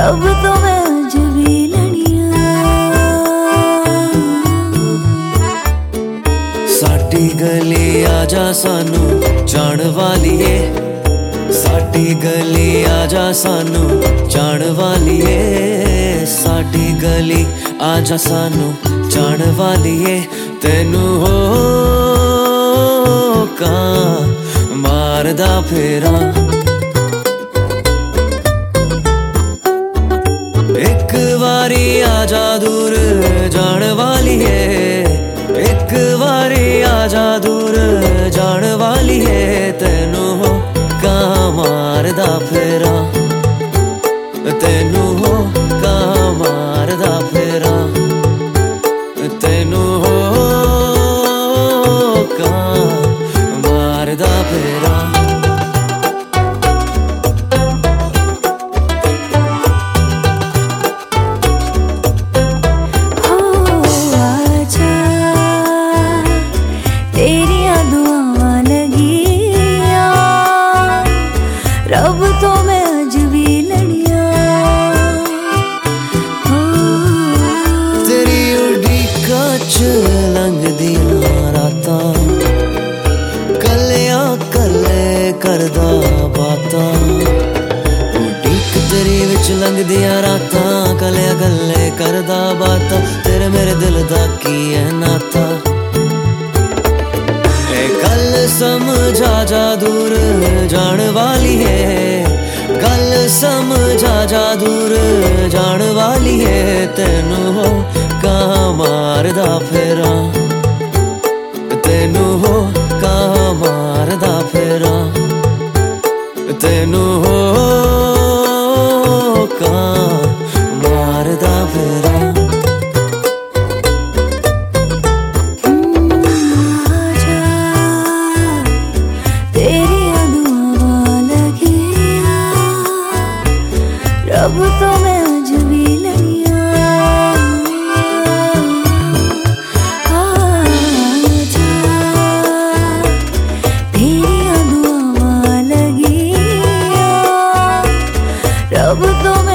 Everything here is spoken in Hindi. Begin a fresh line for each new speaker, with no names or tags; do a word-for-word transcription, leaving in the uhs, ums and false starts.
रब तो मैं अज भी लड़िया।
साडी गली आजा सानू जान वालीए, साडी गली आजा सानू जान वालीए, साडी गली आजा सानू जान वालीए। तेनू हो का मारदा फेरा, एक बारी आजा दूर जान वालीए, एक बारी आजा दूर जान वालीए। तेनू हो का मारदा फेरा, तेनू हो का मारदा फेरा, तेनू हो का मारदा फेरा।
रब तो मैं अज भी लड़िया।
तेरी उड़ीका च लंघदियां रातां, कलियां कले करदा बातां। उड़ीक तेरी विच लंघदियां रातां, कलियां कले करदा बातां। तेरे मेरे दिल दा की है नाता, गल समझा जा दूर जान वाली है, गल समझा जा दूर जान वाली है। तेनू हो का मारदा फेरा, तेनू हो का मारदा फेरा, तेनू हो का मारदा फेरा।
रब तो मैं अज भी लड़िया। आजा तेरिया दुआवां लगिया, रब तो मैं